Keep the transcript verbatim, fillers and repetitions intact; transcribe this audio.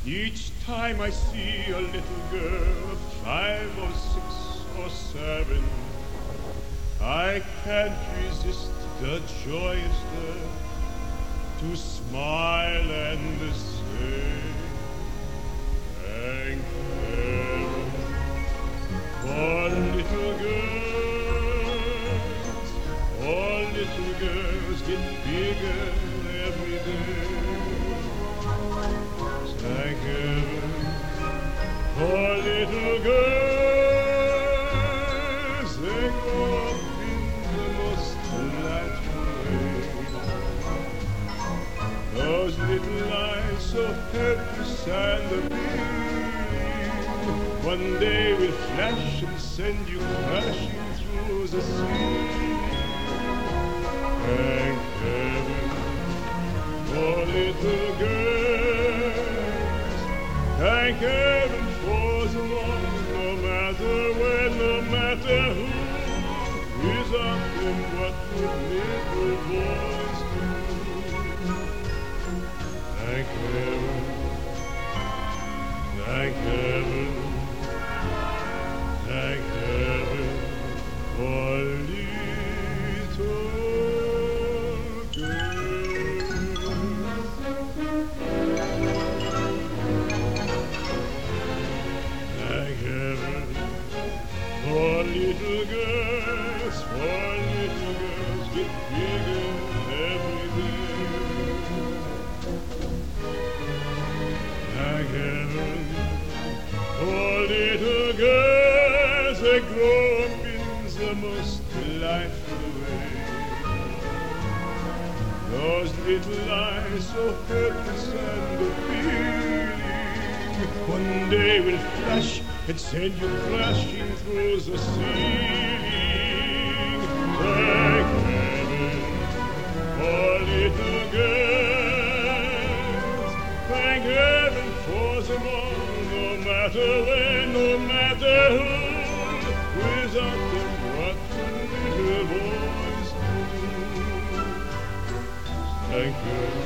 Each time I see a little girl of five or six or seven, I can't resist the joyous there to smile and say, thank heaven for little girls. All little girls get bigger every day. Thank heaven for little girls. They grow up in the most delightful way. Those little eyes so helpless and appealing, one day will flash and send you crashing through the sea. Thank heaven for little girls. Thank heaven for the one, no matter when, no matter who, is up in what would little boys do. Thank heaven, thank heaven, thank heaven for little girls. Thank heaven for little girls, for little girls get bigger every day. Thank heaven for little girls, they grow up in the most delightful way. Those little eyes so helpless and appealing, one day will flash and send you crashing through the ceiling. Thank heaven for little girls. Thank heaven for them all, no matter when, no matter who. Without them, what would little boys do? Thank heaven